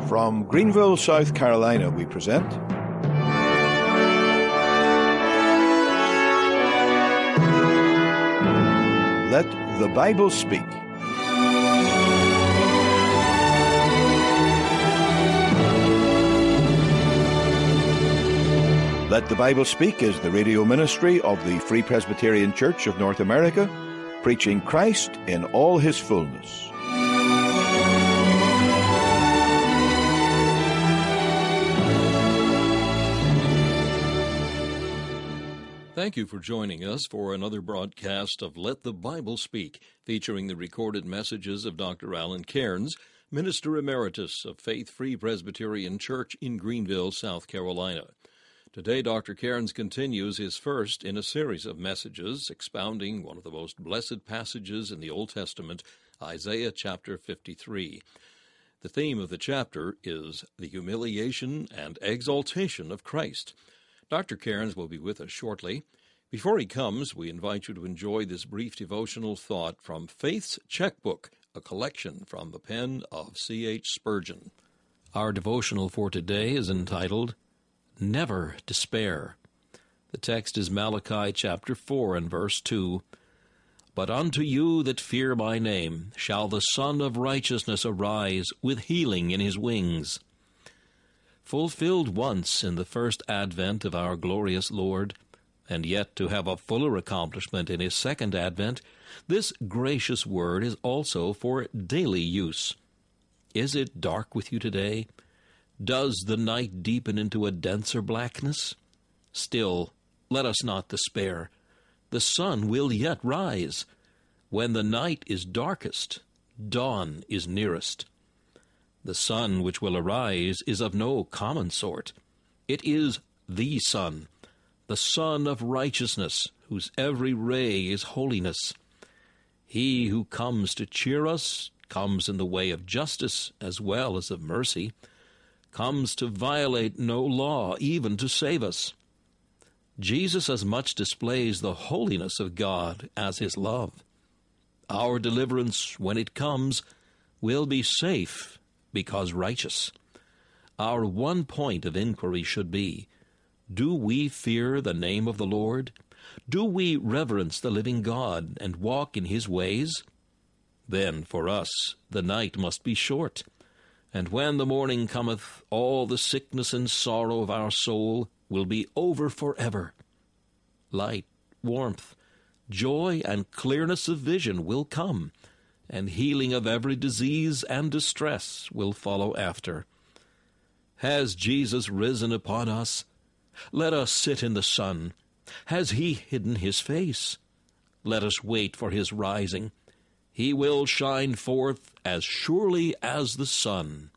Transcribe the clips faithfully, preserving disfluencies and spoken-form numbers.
From Greenville, South Carolina, we present Let the Bible Speak. Let the Bible Speak is the radio ministry of the Free Presbyterian Church of North America, preaching Christ in all his fullness. Thank you for joining us for another broadcast of Let the Bible Speak, featuring the recorded messages of Doctor Alan Cairns, Minister Emeritus of Faith Free Presbyterian Church in Greenville, South Carolina. Today, Doctor Cairns continues his first in a series of messages expounding one of the most blessed passages in the Old Testament, Isaiah chapter fifty-three. The theme of the chapter is the humiliation and exaltation of Christ. Doctor Cairns will be with us shortly. Before he comes, we invite you to enjoy this brief devotional thought from Faith's Checkbook, a collection from the pen of C H Spurgeon. Our devotional for today is entitled, Never Despair. The text is Malachi chapter four and verse two. But unto you that fear my name shall the Son of Righteousness arise with healing in his wings. Fulfilled once in the first advent of our glorious Lord, and yet to have a fuller accomplishment in his second advent, this gracious word is also for daily use. Is it dark with you today? Does the night deepen into a denser blackness? Still, let us not despair. The sun will yet rise. When the night is darkest, dawn is nearest. The sun which will arise is of no common sort. It is the sun, the Son of Righteousness, whose every ray is holiness. He who comes to cheer us comes in the way of justice as well as of mercy, comes to violate no law, even to save us. Jesus as much displays the holiness of God as his love. Our deliverance, when it comes, will be safe because righteous. Our one point of inquiry should be, do we fear the name of the Lord? Do we reverence the living God and walk in his ways? Then for us the night must be short, and when the morning cometh, all the sickness and sorrow of our soul will be over forever. Light, warmth, joy, and clearness of vision will come, and healing of every disease and distress will follow after. Has Jesus risen upon us? Let us sit in the sun. Has he hidden his face? Let us wait for his rising. He will shine forth as surely as the sun.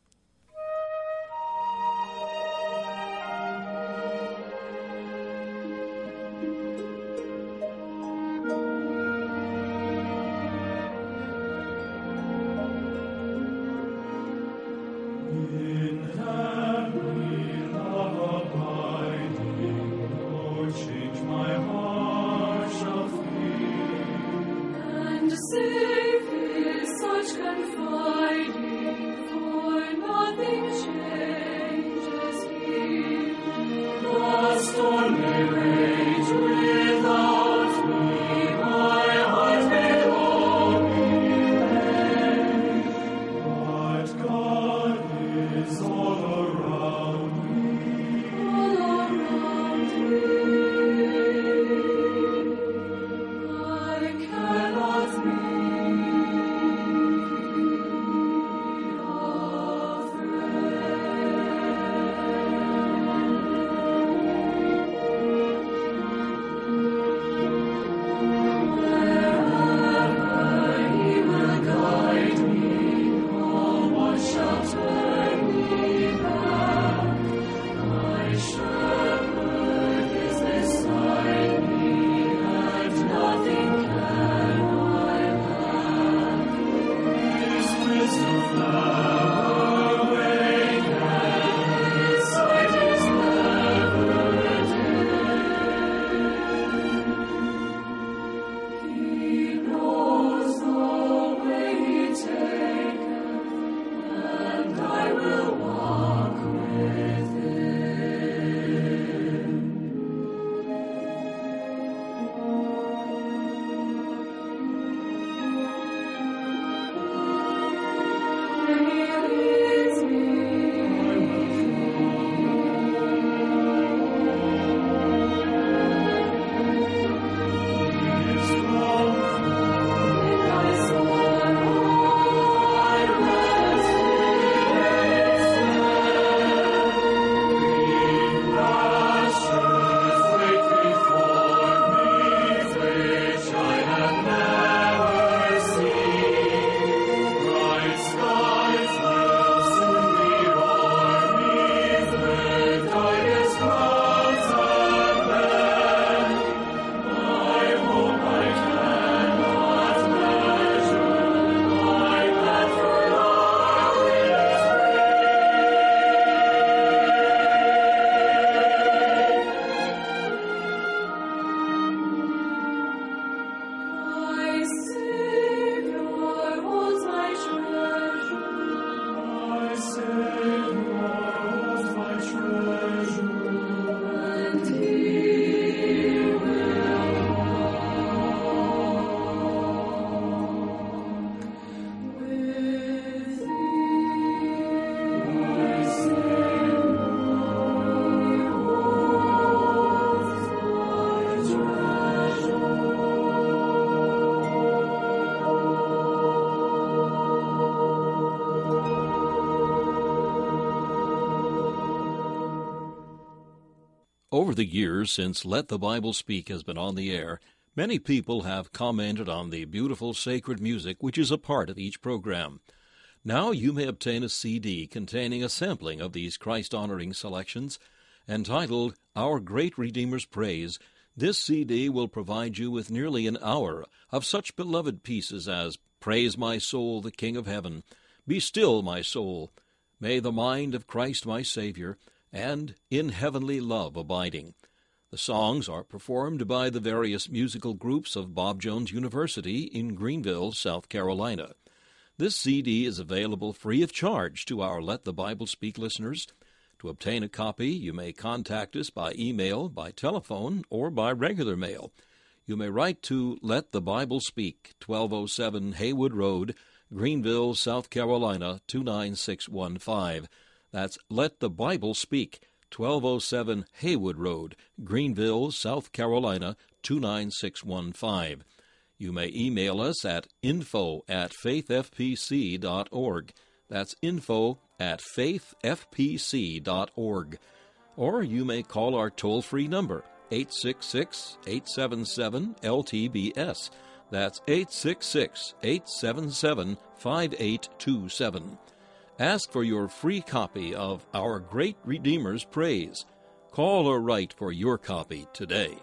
Over the years since Let the Bible Speak has been on the air, many people have commented on the beautiful sacred music which is a part of each program. Now you may obtain a C D containing a sampling of these Christ-honoring selections. Entitled Our Great Redeemer's Praise, this C D will provide you with nearly an hour of such beloved pieces as Praise My Soul, the King of Heaven, Be Still, My Soul, May the Mind of Christ My Savior, and In Heavenly Love Abiding. The songs are performed by the various musical groups of Bob Jones University in Greenville, South Carolina. This C D is available free of charge to our Let the Bible Speak listeners. To obtain a copy, you may contact us by email, by telephone, or by regular mail. You may write to Let the Bible Speak, twelve oh seven Haywood Road, Greenville, South Carolina, two nine six one five. That's Let the Bible Speak, twelve oh seven Haywood Road, Greenville, South Carolina, two nine six one five. You may email us at info at faithfpc dot org. That's info at faithfpc dot org. Or you may call our toll-free number, eight six six, eight seven seven, L T B S. That's eight six six, eight seven seven, five eight two seven. Ask for your free copy of Our Great Redeemer's Praise. Call or write for your copy today.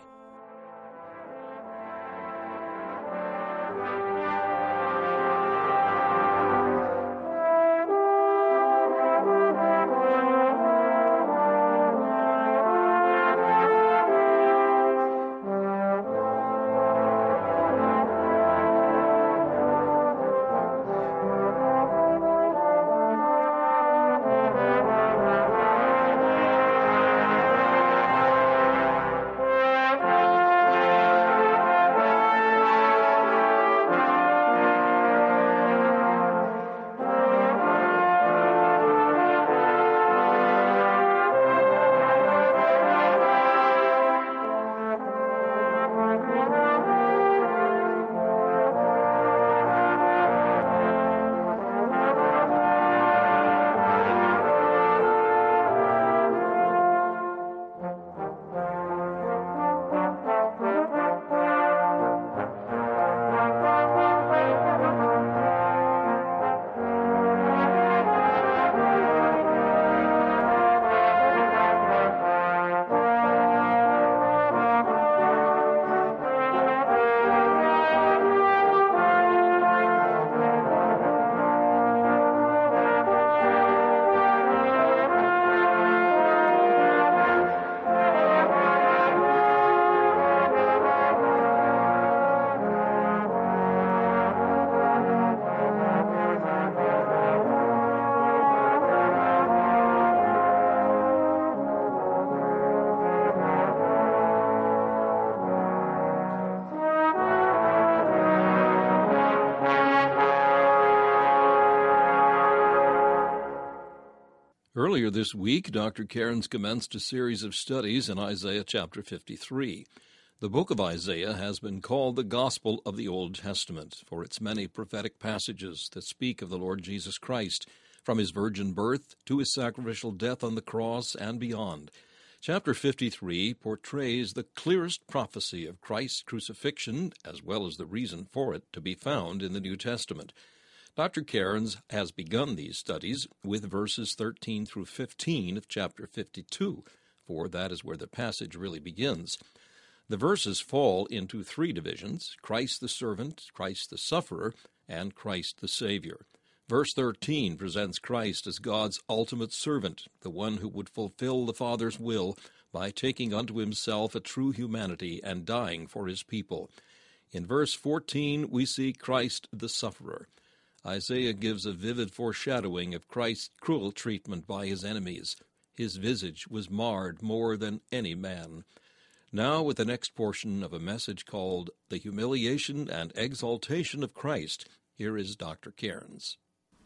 Earlier this week, Doctor Cairns commenced a series of studies in Isaiah chapter fifty-three. The book of Isaiah has been called the Gospel of the Old Testament for its many prophetic passages that speak of the Lord Jesus Christ, from his virgin birth to his sacrificial death on the cross and beyond. Chapter fifty-three portrays the clearest prophecy of Christ's crucifixion, as well as the reason for it, to be found in the New Testament. Doctor Cairns has begun these studies with verses thirteen through fifteen of chapter fifty-two, for that is where the passage really begins. The verses fall into three divisions: Christ the servant, Christ the sufferer, and Christ the Savior. Verse thirteen presents Christ as God's ultimate servant, the one who would fulfill the Father's will by taking unto himself a true humanity and dying for his people. In verse fourteen, we see Christ the sufferer. Isaiah gives a vivid foreshadowing of Christ's cruel treatment by his enemies. His visage was marred more than any man. Now, with the next portion of a message called The Humiliation and Exaltation of Christ, here is Doctor Cairns.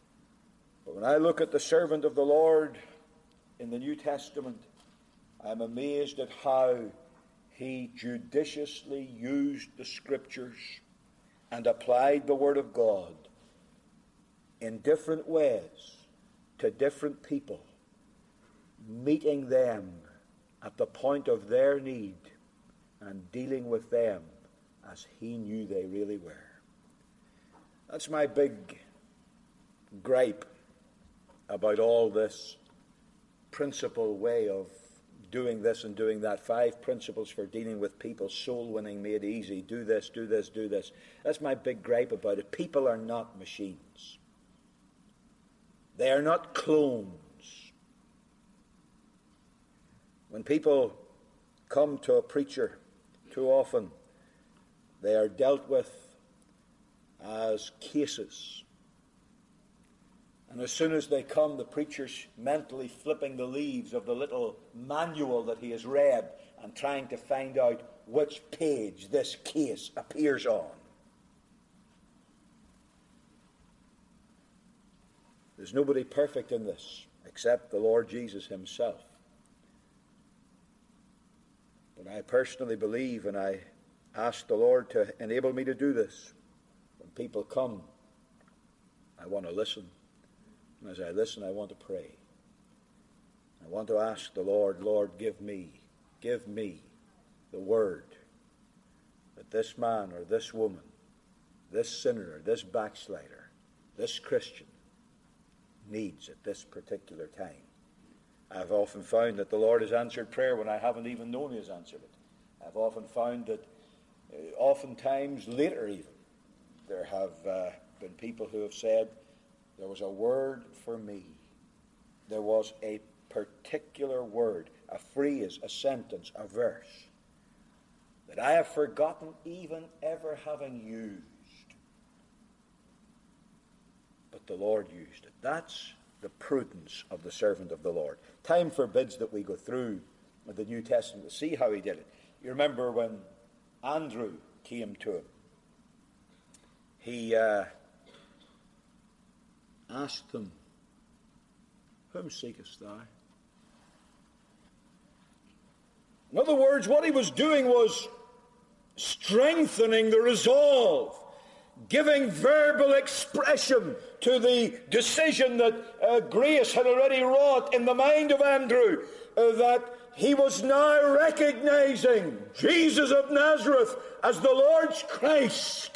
But when I look at the servant of the Lord in the New Testament, I am amazed at how he judiciously used the Scriptures and applied the Word of God in different ways to different people, meeting them at the point of their need and dealing with them as he knew they really were. That's my big gripe about all this principle way of doing this and doing that. Five principles for dealing with people, soul winning made easy. Do this, do this, do this. That's my big gripe about it. People are not machines. They are not clones. When people come to a preacher, too often they are dealt with as cases. And as soon as they come, the preacher's mentally flipping the leaves of the little manual that he has read and trying to find out which page this case appears on. There's nobody perfect in this except the Lord Jesus himself. But I personally believe, and I ask the Lord to enable me to do this, when people come, I want to listen. And as I listen, I want to pray. I want to ask the Lord, Lord, give me, give me the word that this man or this woman, this sinner or this backslider, this Christian needs at this particular time. I've often found that the Lord has answered prayer when I haven't even known he has answered it. I've often found that uh, oftentimes later even, there have uh, been people who have said, there was a word for me. There was a particular word, a phrase, a sentence, a verse that I have forgotten even ever having used. But the Lord used it. That's the prudence of the servant of the Lord. Time forbids that we go through the New Testament to see how he did it. You remember when Andrew came to him, he uh, asked him, whom seekest thou? In other words, what he was doing was strengthening the resolve, giving verbal expression to the decision that uh, grace had already wrought in the mind of Andrew, uh, that he was now recognizing Jesus of Nazareth as the Lord's Christ.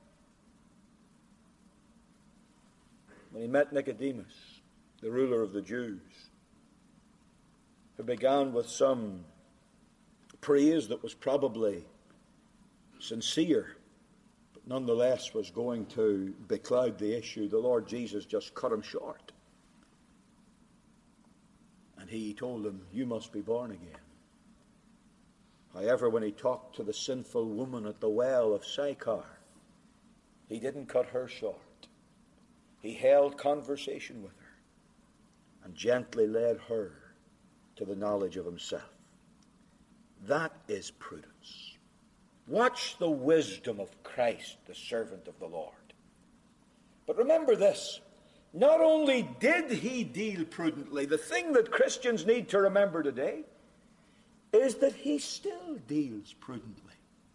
When he met Nicodemus, the ruler of the Jews, who began with some praise that was probably sincere, but nonetheless was going to becloud the issue, the Lord Jesus just cut him short. And he told him, you must be born again. However, when he talked to the sinful woman at the well of Sychar, he didn't cut her short. He held conversation with her and gently led her to the knowledge of himself. That is prudence. Watch the wisdom of Christ, the servant of the Lord. But remember this, not only did he deal prudently, the thing that Christians need to remember today is that he still deals prudently.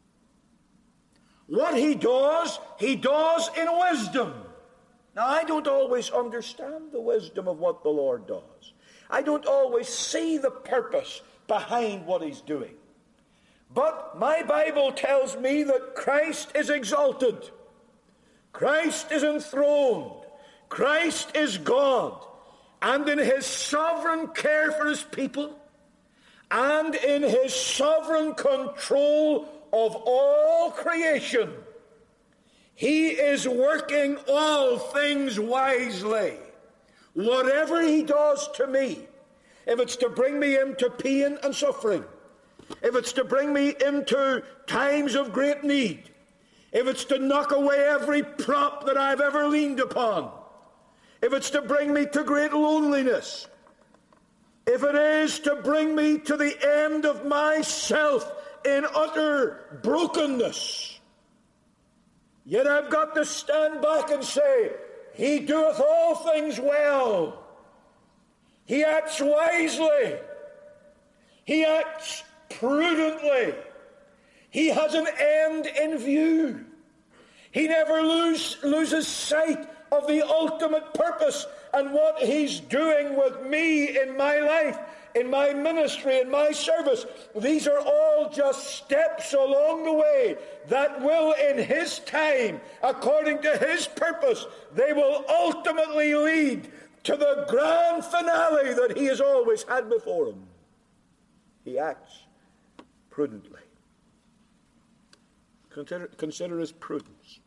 What he does, he does in wisdom. Now, I don't always understand the wisdom of what the Lord does. I don't always see the purpose behind what he's doing. But my Bible tells me that Christ is exalted. Christ is enthroned. Christ is God. And in his sovereign care for his people, and in his sovereign control of all creation, he is working all things wisely. Whatever he does to me, if it's to bring me into pain and suffering, if it's to bring me into times of great need, if it's to knock away every prop that I've ever leaned upon, if it's to bring me to great loneliness, if it is to bring me to the end of myself in utter brokenness, yet I've got to stand back and say, he doeth all things well. He acts wisely. He acts prudently. He has an end in view. He never lose, loses sight of the ultimate purpose, and what he's doing with me in my life in my ministry, in my service. These are all just steps along the way that will, in His time, according to His purpose, they will ultimately lead to the grand finale that He has always had before Him. He acts prudently. Consider, consider His prudence.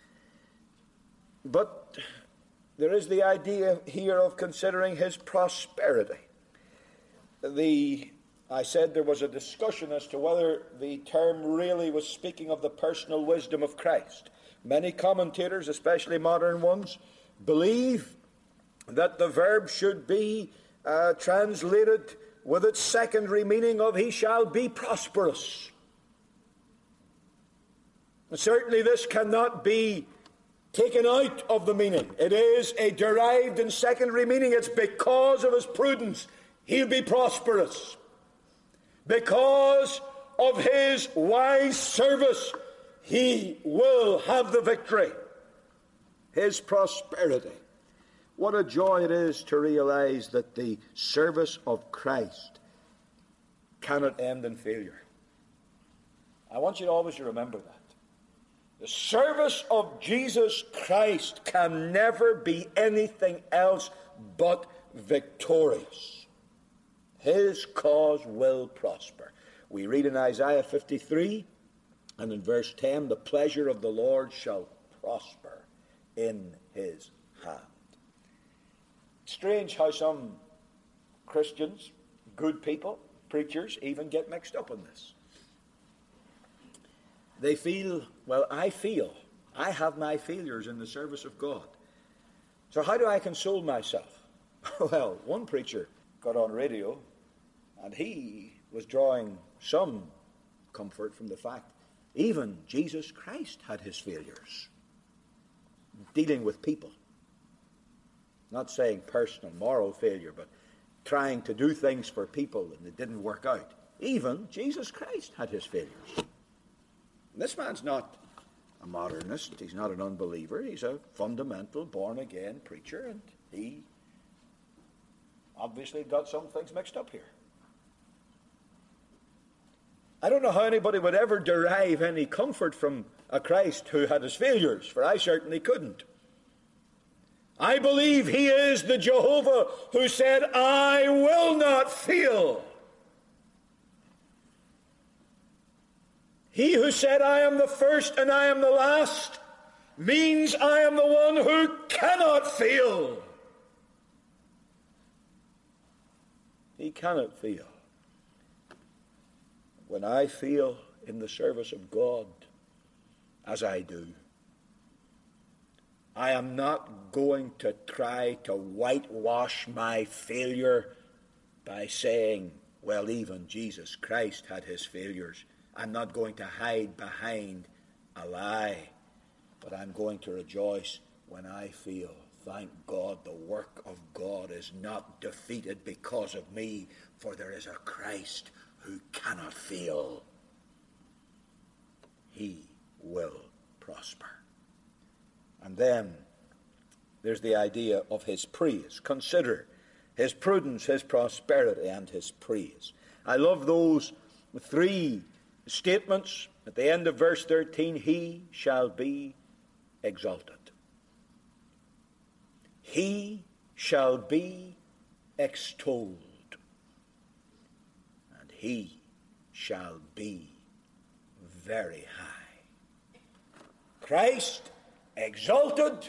But there is the idea here of considering His prosperity. The, I said there was a discussion as to whether the term really was speaking of the personal wisdom of Christ. Many commentators, especially modern ones, believe that the verb should be uh, translated with its secondary meaning of He shall be prosperous. And certainly this cannot be taken out of the meaning. It is a derived and secondary meaning. It's because of His prudence He'll be prosperous. Because of His wise service He will have the victory. His prosperity. What a joy it is to realize that the service of Christ cannot end in failure. I want you to always remember that. The service of Jesus Christ can never be anything else but victorious. His cause will prosper. We read in Isaiah fifty-three and in verse ten, the pleasure of the Lord shall prosper in His hand. Strange how some Christians, good people, preachers, even get mixed up in this. They feel, well, I feel, I have my failures in the service of God. So how do I console myself? Well, one preacher got on radio, and he was drawing some comfort from the fact even Jesus Christ had His failures, dealing with people. Not saying personal, moral failure, but trying to do things for people and it didn't work out. Even Jesus Christ had His failures. This man's not a modernist. He's not an unbeliever. He's a fundamental, born-again preacher, and he obviously got some things mixed up here. I don't know how anybody would ever derive any comfort from a Christ who had His failures, for I certainly couldn't. I believe He is the Jehovah who said, I will not fail. He who said, I am the first and I am the last, means I am the one who cannot fail. He cannot fail. When I fail in the service of God, as I do, I am not going to try to whitewash my failure by saying, well, even Jesus Christ had His failures. I'm not going to hide behind a lie, but I'm going to rejoice when I feel, thank God, the work of God is not defeated because of me, for there is a Christ who cannot fail. He will prosper. And then there's the idea of His praise. Consider His prudence, His prosperity, and His praise. I love those three statements at the end of verse thirteen. He shall be exalted. He shall be extolled. And He shall be very high. Christ exalted,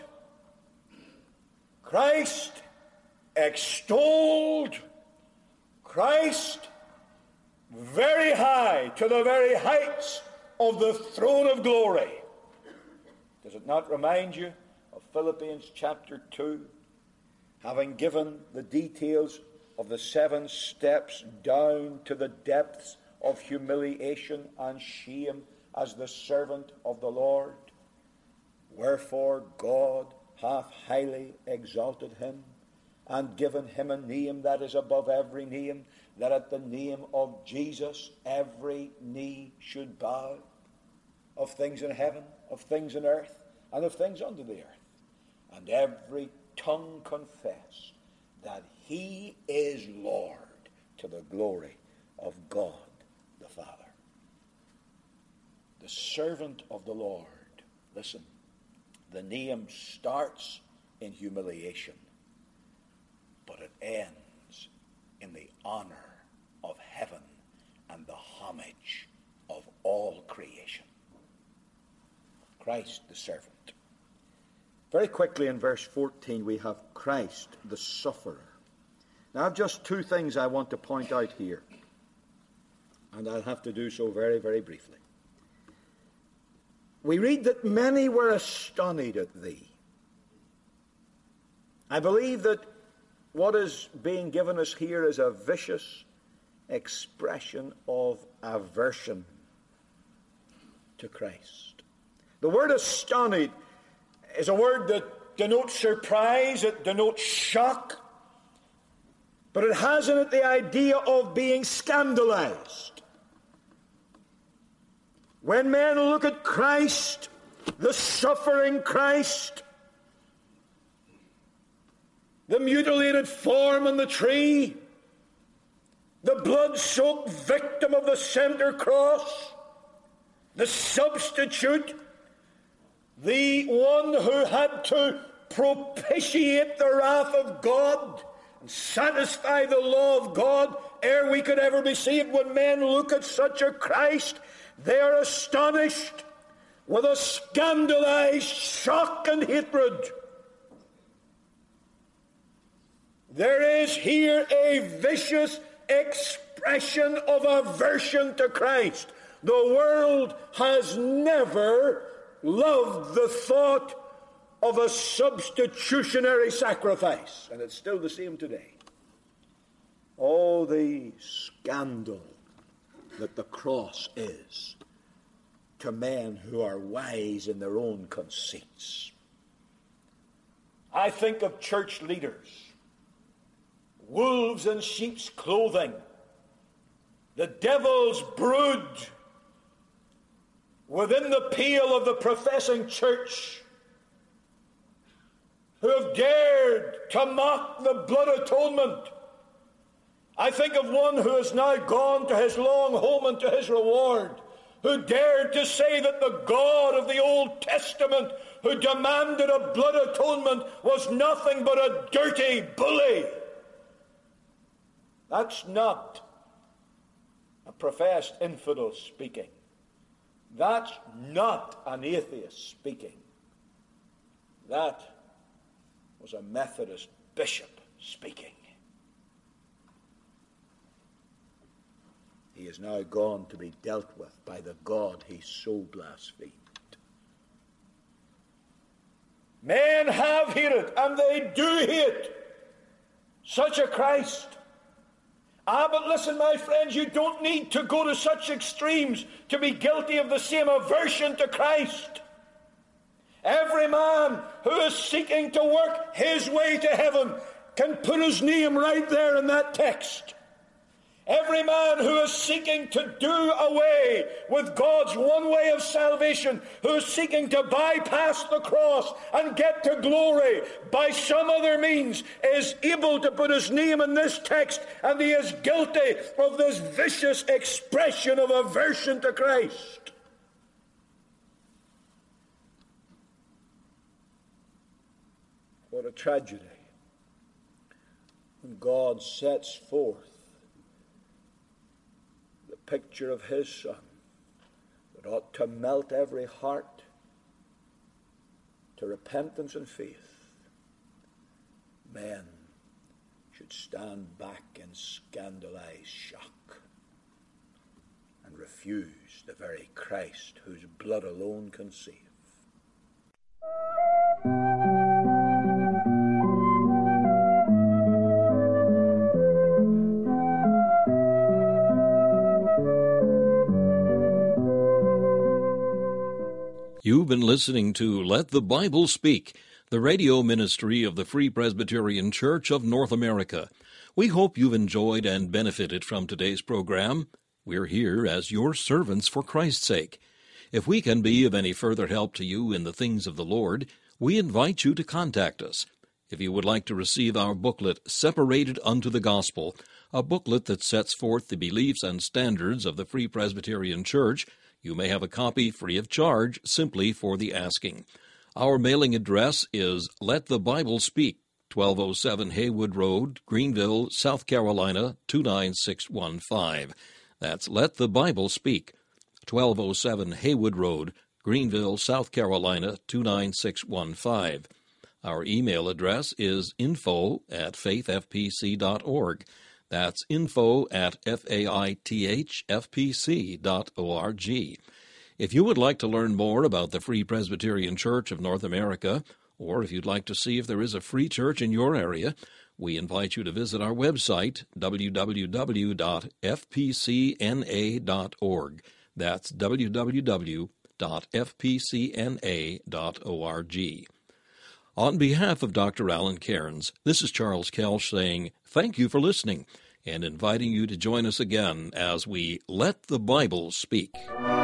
Christ extolled, Christ very high, to the very heights of the throne of glory. Does it not remind you of Philippians chapter two, having given the details of the seven steps down to the depths of humiliation and shame as the servant of the Lord? Wherefore God hath highly exalted Him, and given Him a name that is above every name, that at the name of Jesus every knee should bow, of things in heaven, of things in earth, and of things under the earth, and every tongue confess that He is Lord, to the glory of God the Father. The servant of the Lord. Listen, the name starts in humiliation, but it ends in the honor of heaven and the homage of all creation. Christ the servant. Very quickly in verse fourteen we have Christ the sufferer. Now I have just two things I want to point out here, and I'll have to do so very, very briefly. We read that many were astonished at thee. I believe that what is being given us here is a vicious expression of aversion to Christ. The word astonished is a word that denotes surprise, it denotes shock, but it has in it the idea of being scandalized. When men look at Christ, the suffering Christ, the mutilated form on the tree, the blood-soaked victim of the center cross, the substitute, the one who had to propitiate the wrath of God and satisfy the law of God ere we could ever be saved. When men look at such a Christ, they are astonished with a scandalized shock and hatred. There is here a vicious expression of aversion to Christ. The world has never loved the thought of a substitutionary sacrifice, and it's still the same today. Oh, the scandal that the cross is to men who are wise in their own conceits. I think of church leaders, wolves in sheep's clothing, the devil's brood within the pale of the professing church, who have dared to mock the blood atonement. I think of one who has now gone to his long home and to his reward, who dared to say that the God of the Old Testament, who demanded a blood atonement, was nothing but a dirty bully. That's not a professed infidel speaking. That's not an atheist speaking. That was a Methodist bishop speaking. He is now gone to be dealt with by the God he so blasphemed. Men have hated, and they do hate, such a Christ. Ah, but listen, my friends, you don't need to go to such extremes to be guilty of the same aversion to Christ. Every man who is seeking to work his way to heaven can put his name right there in that text. Every man who is seeking to do away with God's one way of salvation, who is seeking to bypass the cross and get to glory by some other means, is able to put his name in this text, and he is guilty of this vicious expression of aversion to Christ. What a tragedy when God sets forth the picture of his Son that ought to melt every heart to repentance and faith. Men should stand back in scandalized shock and refuse the very Christ whose blood alone can save. You've been listening to Let the Bible Speak, the radio ministry of the Free Presbyterian Church of North America. We hope you've enjoyed and benefited from today's program. We're here as your servants for Christ's sake. If we can be of any further help to you in the things of the Lord, we invite you to contact us. If you would like to receive our booklet, Separated Unto the Gospel, a booklet that sets forth the beliefs and standards of the Free Presbyterian Church, you may have a copy free of charge simply for the asking. Our mailing address is Let the Bible Speak, twelve oh seven Haywood Road, Greenville, South Carolina, two nine six one five. That's Let the Bible Speak, twelve oh seven Haywood Road, Greenville, South Carolina, two nine six one five. Our email address is info at faith f p c dot org. That's info at f a i t h f p c dot org. If you would like to learn more about the Free Presbyterian Church of North America, or if you'd like to see if there is a free church in your area, we invite you to visit our website, w w w dot f p c n a dot org. That's w w w dot f p c n a dot org. On behalf of Doctor Alan Cairns, this is Charles Kelsch saying thank you for listening and inviting you to join us again as we Let the Bible Speak.